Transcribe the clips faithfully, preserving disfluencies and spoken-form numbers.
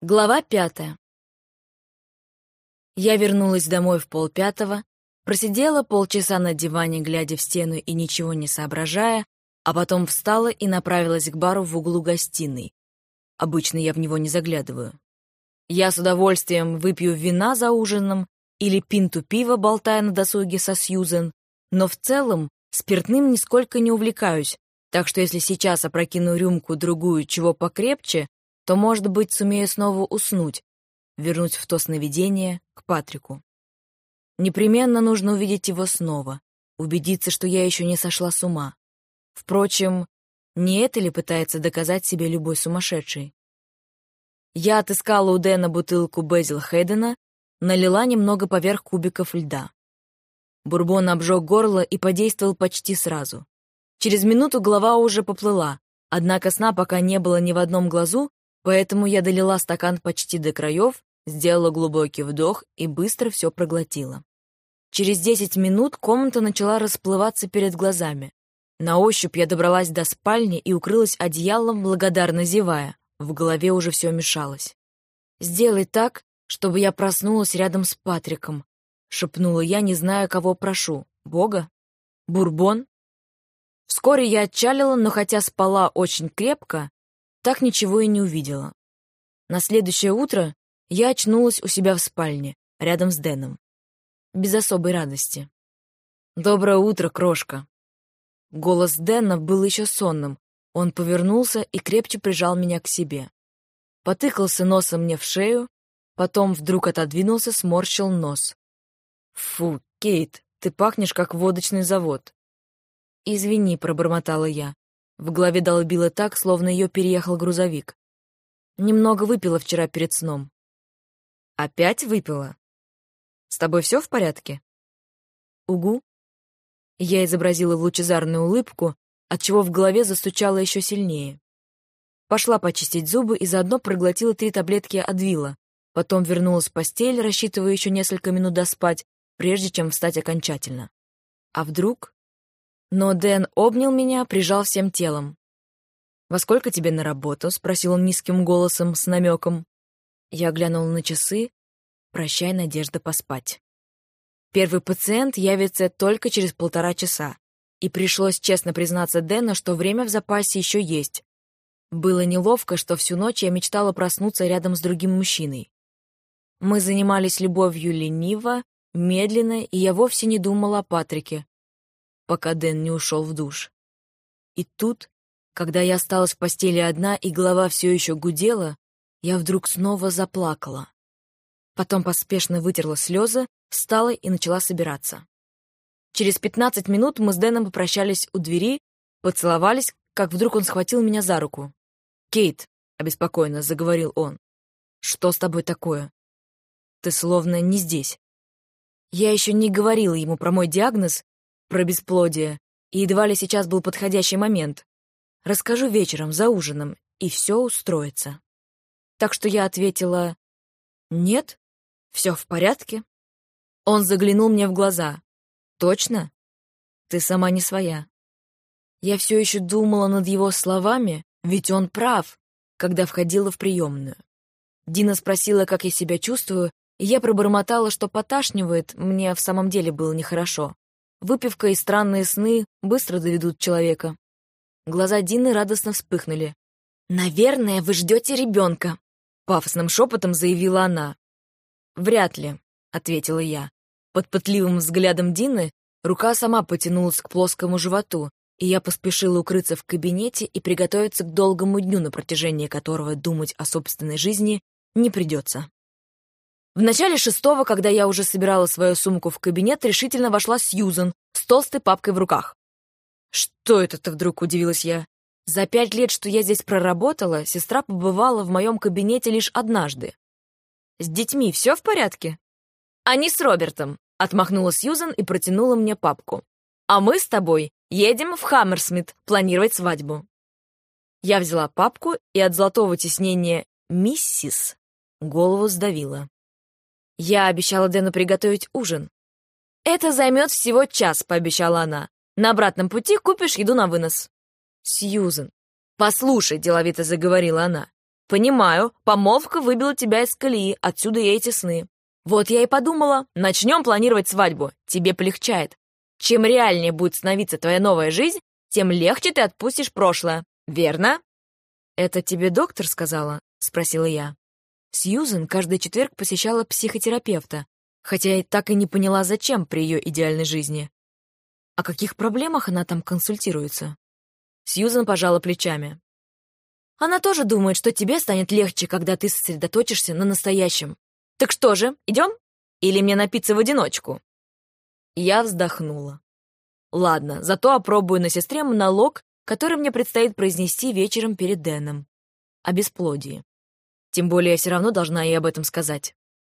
Глава пятая. Я вернулась домой в полпятого, просидела полчаса на диване, глядя в стену и ничего не соображая, а потом встала и направилась к бару в углу гостиной. Обычно я в него не заглядываю. Я с удовольствием выпью вина за ужином или пинту пива, болтая на досуге со Сьюзен, но в целом спиртным нисколько не увлекаюсь, так что если сейчас опрокину рюмку-другую чего покрепче, то, может быть, сумею снова уснуть, вернуть в то сновидение к Патрику. Непременно нужно увидеть его снова, убедиться, что я еще не сошла с ума. Впрочем, не это ли пытается доказать себе любой сумасшедший? Я отыскала у Дэна бутылку Безил Хейдена, налила немного поверх кубиков льда. Бурбон обжег горло и подействовал почти сразу. Через минуту голова уже поплыла, однако сна пока не было ни в одном глазу, поэтому я долила стакан почти до краев, сделала глубокий вдох и быстро все проглотила. Через десять минут комната начала расплываться перед глазами. На ощупь я добралась до спальни и укрылась одеялом, благодарно зевая. В голове уже все мешалось. «Сделай так, чтобы я проснулась рядом с Патриком», — шепнула я, не зная, кого прошу. «Бога? Бурбон?» Вскоре я отчалила, но хотя спала очень крепко, так ничего и не увидела. На следующее утро я очнулась у себя в спальне, рядом с Дэном. Без особой радости. «Доброе утро, крошка!» Голос Дэна был еще сонным. Он повернулся и крепче прижал меня к себе. Потыкался носом мне в шею, потом вдруг отодвинулся, сморщил нос. «Фу, Кейт, ты пахнешь, как водочный завод». «Извини», — пробормотала я. В голове долбило так, словно ее переехал грузовик. Немного выпила вчера перед сном. «Опять выпила? С тобой все в порядке?» «Угу». Я изобразила лучезарную улыбку, отчего в голове застучало еще сильнее. Пошла почистить зубы и заодно проглотила три таблетки Адвила, потом вернулась в постель, рассчитывая еще несколько минут доспать, прежде чем встать окончательно. А вдруг... Но Дэн обнял меня, прижал всем телом. «Во сколько тебе на работу?» — спросил он низким голосом с намеком. Я глянула на часы. Прощай, надежда поспать. Первый пациент явится только через полтора часа, и пришлось честно признаться Дэну, что время в запасе еще есть. Было неловко, что всю ночь я мечтала проснуться рядом с другим мужчиной. Мы занимались любовью лениво, медленно, и я вовсе не думала о Патрике, пока Дэн не ушел в душ. И тут, когда я осталась в постели одна и голова все еще гудела, я вдруг снова заплакала. Потом поспешно вытерла слезы, встала и начала собираться. Через пятнадцать минут мы с Дэном попрощались у двери, поцеловались, как вдруг он схватил меня за руку. «Кейт», — обеспокоенно заговорил он, — «что с тобой такое? Ты словно не здесь». Я еще не говорила ему про мой диагноз, про бесплодие, и едва ли сейчас был подходящий момент. Расскажу вечером, за ужином, и все устроится. Так что я ответила: «Нет, все в порядке». Он заглянул мне в глаза. «Точно? Ты сама не своя». Я все еще думала над его словами, ведь он прав, когда входила в приемную. Дина спросила, как я себя чувствую, и я пробормотала, что поташнивает, мне в самом деле было нехорошо. Выпивка и странные сны быстро доведут человека. Глаза Дины радостно вспыхнули. «Наверное, вы ждете ребенка», — пафосным шепотом заявила она. «Вряд ли», — ответила я. Под пытливым взглядом Дины рука сама потянулась к плоскому животу, и я поспешила укрыться в кабинете и приготовиться к долгому дню, на протяжении которого думать о собственной жизни не придется. В начале шестого, когда я уже собирала свою сумку в кабинет, решительно вошла Сьюзен с толстой папкой в руках. «Что это-то вдруг?» — удивилась я. За пять лет, что я здесь проработала, сестра побывала в моем кабинете лишь однажды. «С детьми все в порядке?» «Они с Робертом», — отмахнула Сьюзен и протянула мне папку. «А мы с тобой едем в Хаммерсмит планировать свадьбу». Я взяла папку и от золотого тиснения «Миссис» голову сдавила. Я обещала Дэну приготовить ужин. «Это займет всего час», — пообещала она. «На обратном пути купишь еду на вынос». «Сьюзен, послушай», — деловито заговорила она, Понимаю, помолвка выбила тебя из колеи, отсюда и эти сны. Вот я и подумала, начнем планировать свадьбу, тебе полегчает. Чем реальнее будет становиться твоя новая жизнь, тем легче ты отпустишь прошлое, верно?» «Это тебе доктор сказала?» — спросила я. Сьюзен каждый четверг посещала психотерапевта, хотя я так и не поняла, зачем при ее идеальной жизни. О каких проблемах она там консультируется? Сьюзен пожала плечами. Она тоже думает, что тебе станет легче, когда ты сосредоточишься на настоящем. Так что же, идем? Или мне напиться в одиночку? Я вздохнула. Ладно, зато опробую на сестре монолог, который мне предстоит произнести вечером перед Дэном. О бесплодии. Тем более я все равно должна ей об этом сказать.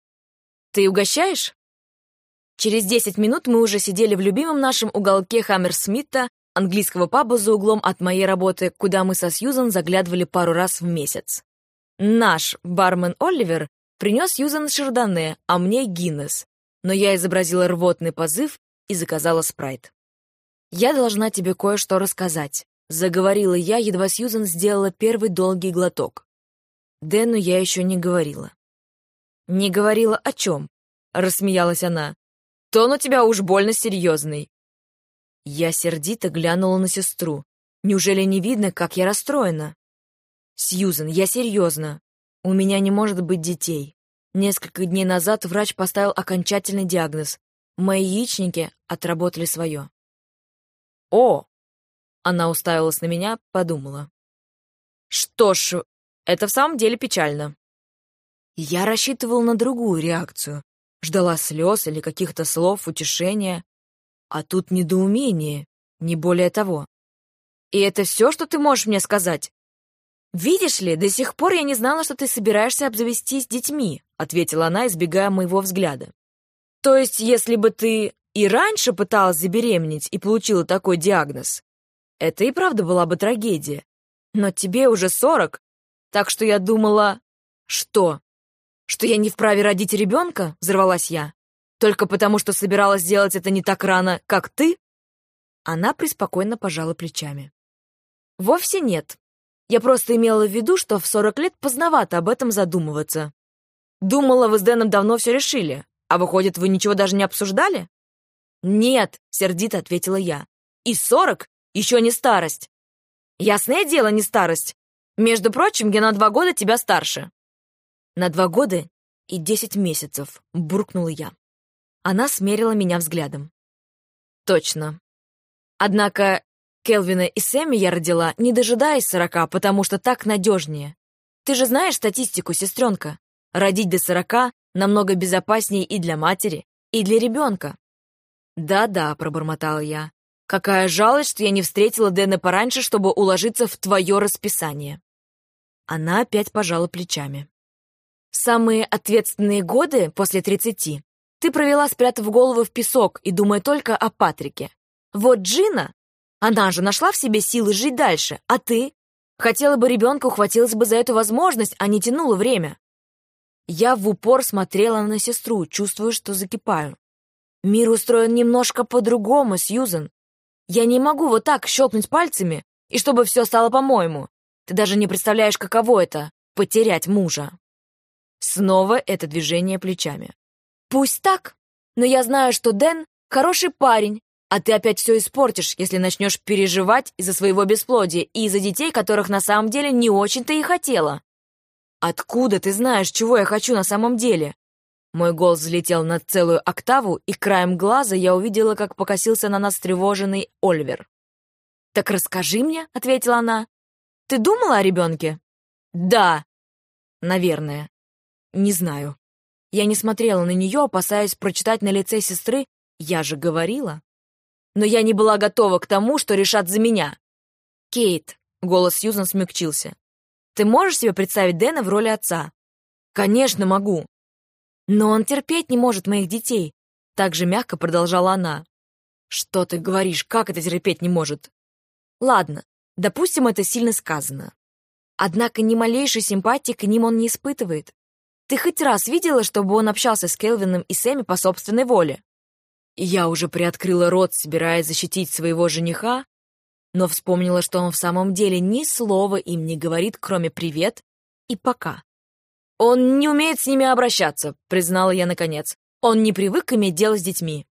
Ты угощаешь? Через десять минут мы уже сидели в любимом нашем уголке Хаммерсмитта, английского паба за углом от моей работы, куда мы со Сьюзан заглядывали пару раз в месяц. Наш бармен Оливер принес Сьюзан шардоне, а мне Гиннес, но я изобразила рвотный позыв и заказала спрайт. «Я должна тебе кое-что рассказать», — заговорила я, едва Сьюзан сделала первый долгий глоток. Дэну я еще не говорила. «Не говорила о чем?» — рассмеялась она. «Тон у тебя уж больно серьезный». Я сердито глянула на сестру. Неужели не видно, как я расстроена? «Сьюзен, я серьезно. У меня не может быть детей. Несколько дней назад врач поставил окончательный диагноз. Мои яичники отработали свое». «О!» — она уставилась на меня, подумала. «Что ж, это в самом деле печально». Я рассчитывала на другую реакцию. Ждала слез или каких-то слов утешения. А тут недоумение, не более того. «И это все, что ты можешь мне сказать?» «Видишь ли, до сих пор я не знала, что ты собираешься обзавестись детьми», ответила она, избегая моего взгляда. «То есть, если бы ты и раньше пыталась забеременеть и получила такой диагноз, это и правда была бы трагедия. Но тебе уже сорок, так что я думала...» «Что? Что я не вправе родить ребенка?» — взорвалась я. «Только потому, что собиралась сделать это не так рано, как ты?» Она преспокойно пожала плечами. «Вовсе нет. Я просто имела в виду, что в сорок лет поздновато об этом задумываться. Думала, вы с Дэном давно все решили, а выходит, вы ничего даже не обсуждали?» «Нет», — сердито ответила я. «И сорок еще не старость». «Ясное дело, не старость. Между прочим, я на два года тебя старше». «На два года и десять месяцев», — буркнула я. Она смерила меня взглядом. «Точно. Однако Келвина и Сэмми я родила, не дожидаясь сорока, потому что так надежнее. Ты же знаешь статистику, сестренка. Родить до сорока намного безопаснее и для матери, и для ребенка». «Да-да», — пробормотала я. «Какая жалость, что я не встретила Дэна пораньше, чтобы уложиться в твое расписание». Она опять пожала плечами. «Самые ответственные годы после тридцати ты провела, спрятав голову в песок и думая только о Патрике. Вот Джина, она же нашла в себе силы жить дальше, а ты? Хотела бы ребенка, ухватилась бы за эту возможность, а не тянула время». Я в упор смотрела на сестру, чувствуя, что закипаю. «Мир устроен немножко по-другому, Сьюзен. Я не могу вот так щелкнуть пальцами, и чтобы все стало по-моему. Ты даже не представляешь, каково это — потерять мужа». Снова это движение плечами. «Пусть так, но я знаю, что Дэн — хороший парень, а ты опять все испортишь, если начнешь переживать из-за своего бесплодия и из-за детей, которых на самом деле не очень-то и хотела». «Откуда ты знаешь, чего я хочу на самом деле?» Мой голос взлетел на целую октаву, и краем глаза я увидела, как покосился на нас тревоженный Оливер. «Так расскажи мне», — ответила она. «Ты думала о ребенке?» «Да». «Наверное. Не знаю». Я не смотрела на нее, опасаясь прочитать на лице сестры «я же говорила». Но я не была готова к тому, что решат за меня. «Кейт», — голос Сьюзан смягчился, «ты можешь себе представить Дэна в роли отца?» «Конечно могу». «Но он терпеть не может моих детей», — так же мягко продолжала она. «Что ты говоришь? Как это терпеть не может?» «Ладно, допустим, это сильно сказано. Однако ни малейшей симпатии к ним он не испытывает. Ты хоть раз видела, чтобы он общался с Келвином и Сэмми по собственной воле?» Я уже приоткрыла рот, собираясь защитить своего жениха, но вспомнила, что он в самом деле ни слова им не говорит, кроме «привет» и пока. «Он не умеет с ними обращаться», — признала я наконец. «Он не привык иметь дело с детьми».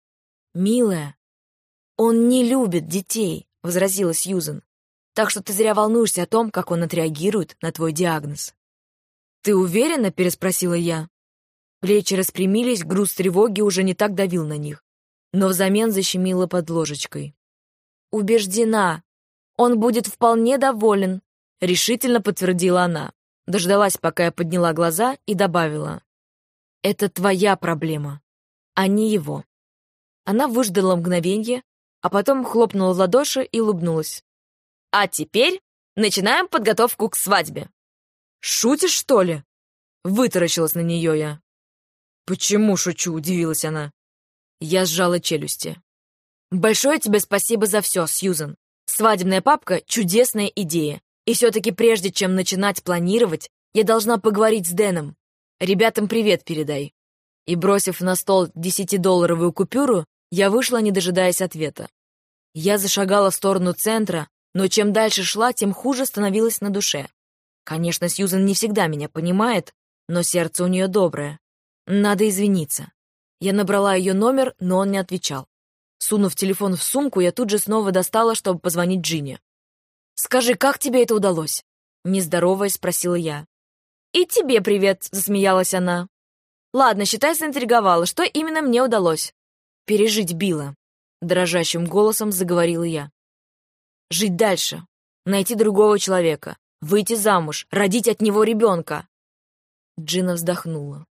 «Милая, он не любит детей», — возразила Сьюзен. «Так что ты зря волнуешься о том, как он отреагирует на твой диагноз». «Ты уверена?» — переспросила я. Плечи распрямились, груз тревоги уже не так давил на них, но взамен защемило под ложечкой. «Убеждена, он будет вполне доволен», — решительно подтвердила она. Дождалась, пока я подняла глаза, и добавила: «Это твоя проблема, а не его». Она выждала мгновенье, а потом хлопнула в ладоши и улыбнулась. «А теперь начинаем подготовку к свадьбе». «Шутишь, что ли?» — вытаращилась на нее я. «Почему шучу?» — удивилась она. Я сжала челюсти. «Большое тебе спасибо за все, Сьюзен. Свадебная папка — чудесная идея. И все-таки прежде чем начинать планировать, я должна поговорить с Дэном. Ребятам привет передай». И, бросив на стол десятидолларовую купюру, я вышла, не дожидаясь ответа. Я зашагала в сторону центра, но чем дальше шла, тем хуже становилось на душе. Конечно, Сьюзен не всегда меня понимает, но сердце у нее доброе. Надо извиниться. Я набрала ее номер, но он не отвечал. Сунув телефон в сумку, я тут же снова достала, чтобы позвонить Джинни. «Скажи, как тебе это удалось?» Не здороваясь, спросила я. «И тебе привет», — засмеялась она. «Ладно, считай, заинтриговала. Что именно мне удалось?» «Пережить Билла», — дрожащим голосом заговорила я. «Жить дальше, найти другого человека, выйти замуж, родить от него ребенка». Джина вздохнула.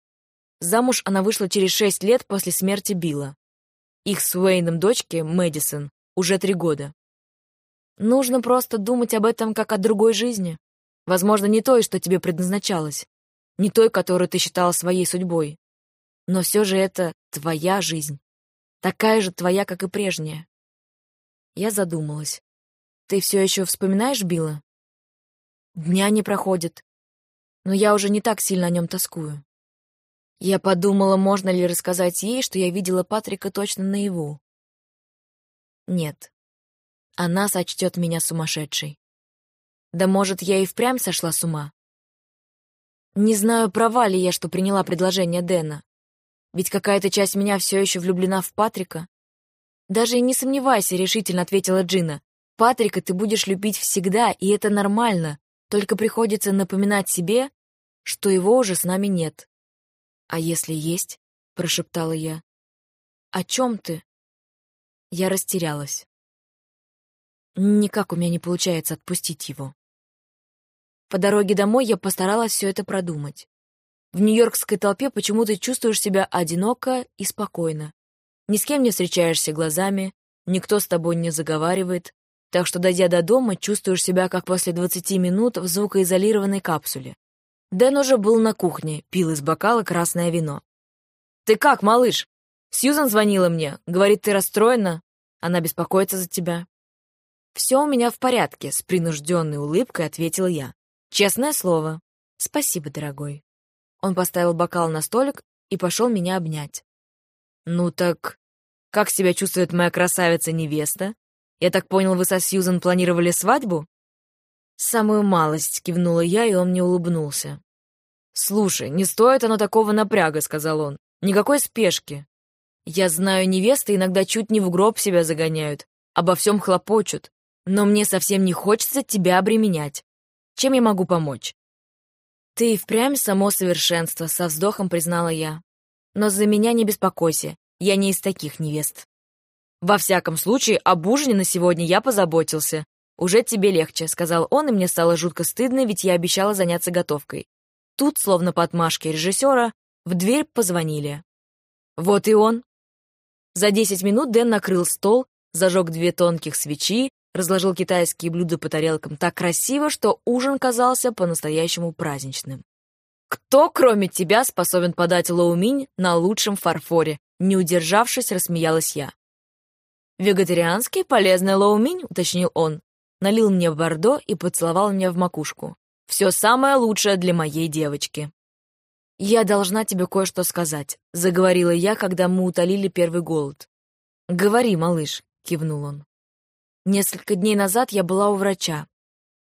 Замуж она вышла через шесть лет после смерти Билла. Их с Уэйном дочке, Мэдисон, уже три года. Нужно просто думать об этом как о другой жизни. Возможно, не той, что тебе предназначалось, не той, которую ты считала своей судьбой. Но все же это твоя жизнь, такая же твоя, как и прежняя. Я задумалась. Ты все еще вспоминаешь Билла? Дня не проходит, но я уже не так сильно о нем тоскую. Я подумала, можно ли рассказать ей, что я видела Патрика точно наяву. Нет. Она сочтет меня сумасшедшей. Да может, я и впрямь сошла с ума? Не знаю, права ли я, что приняла предложение Дэна. Ведь какая-то часть меня все еще влюблена в Патрика. Даже и не сомневайся, решительно ответила Джина. Патрика ты будешь любить всегда, и это нормально. Только приходится напоминать себе, что его уже с нами нет. «А если есть?» — прошептала я. «О чем ты?» Я растерялась. Никак у меня не получается отпустить его. По дороге домой я постаралась все это продумать. В нью-йоркской толпе почему-то чувствуешь себя одиноко и спокойно. Ни с кем не встречаешься глазами, никто с тобой не заговаривает, так что, дойдя до дома, чувствуешь себя, как после двадцати минут в звукоизолированной капсуле. Дэн уже был на кухне, пил из бокала красное вино. «Ты как, малыш? Сьюзан звонила мне. Говорит, ты расстроена. Она беспокоится за тебя». «Все у меня в порядке», — с принужденной улыбкой ответила я. «Честное слово. Спасибо, дорогой». Он поставил бокал на столик и пошел меня обнять. «Ну так, как себя чувствует моя красавица-невеста? Я так понял, вы со Сьюзан планировали свадьбу?» «Самую малость», — кивнула я, и он мне улыбнулся. «Слушай, не стоит оно такого напряга», — сказал он. «Никакой спешки. Я знаю, невесты иногда чуть не в гроб себя загоняют, обо всем хлопочут, но мне совсем не хочется тебя обременять. Чем я могу помочь?» «Ты и впрямь само совершенство», — со вздохом признала я. «Но за меня не беспокойся, я не из таких невест». «Во всяком случае, об ужине на сегодня я позаботился. Уже тебе легче», — сказал он, и мне стало жутко стыдно, ведь я обещала заняться готовкой. Тут, словно по отмашке режиссера, в дверь позвонили. Вот и он. За десять минут Дэн накрыл стол, зажег две тонких свечи, разложил китайские блюда по тарелкам так красиво, что ужин казался по-настоящему праздничным. «Кто, кроме тебя, способен подать лоуминь на лучшем фарфоре?» Не удержавшись, рассмеялась я. «Вегетарианский полезный лоуминь», — уточнил он. Налил мне бордо и поцеловал меня в макушку. «Все самое лучшее для моей девочки». «Я должна тебе кое-что сказать», — заговорила я, когда мы утолили первый голод. «Говори, малыш», — кивнул он. «Несколько дней назад я была у врача.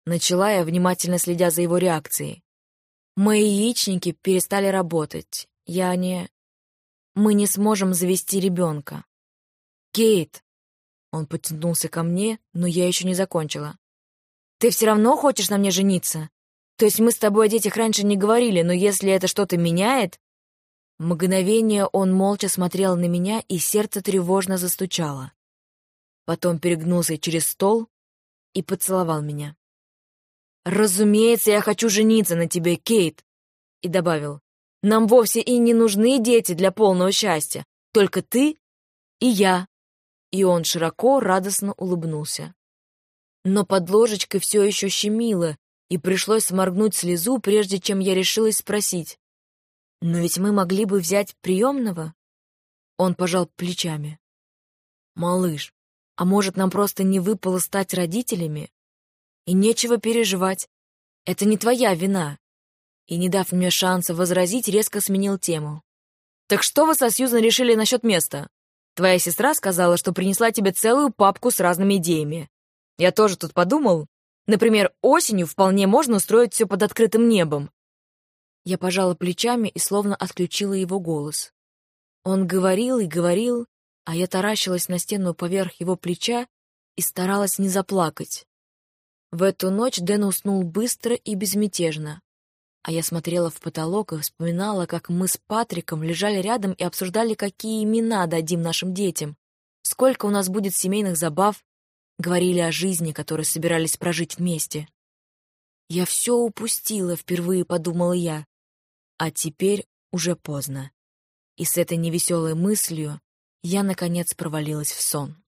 Начала я, внимательно следя за его реакцией. Мои яичники перестали работать. Я не... Мы не сможем завести ребенка. Кейт. Он потянулся ко мне, но я еще не закончила. Ты все равно хочешь на мне жениться? То есть мы с тобой о детях раньше не говорили, но если это что-то меняет... Мгновение он молча смотрел на меня, и сердце тревожно застучало. Потом перегнулся через стол и поцеловал меня. «Разумеется, я хочу жениться на тебе, Кейт!» И добавил, «Нам вовсе и не нужны дети для полного счастья, только ты и я». И он широко, радостно улыбнулся. Но под ложечкой все еще щемило, и пришлось сморгнуть слезу, прежде чем я решилась спросить, «Но ведь мы могли бы взять приемного?» Он пожал плечами. «Малыш, а может, нам просто не выпало стать родителями? И нечего переживать. Это не твоя вина». И, не дав мне шанса возразить, резко сменил тему. «Так что вы со Сьюзан решили насчет места? Твоя сестра сказала, что принесла тебе целую папку с разными идеями. Я тоже тут подумал. Например, осенью вполне можно устроить все под открытым небом». Я пожала плечами и словно отключила его голос. Он говорил и говорил, а я таращилась на стену поверх его плеча и старалась не заплакать. В эту ночь Дэн уснул быстро и безмятежно, а я смотрела в потолок и вспоминала, как мы с Патриком лежали рядом и обсуждали, какие имена дадим нашим детям, сколько у нас будет семейных забав, говорили о жизни, которую собирались прожить вместе. «Я все упустила», — впервые подумала я. А теперь уже поздно. И с этой невеселой мыслью я, наконец, провалилась в сон.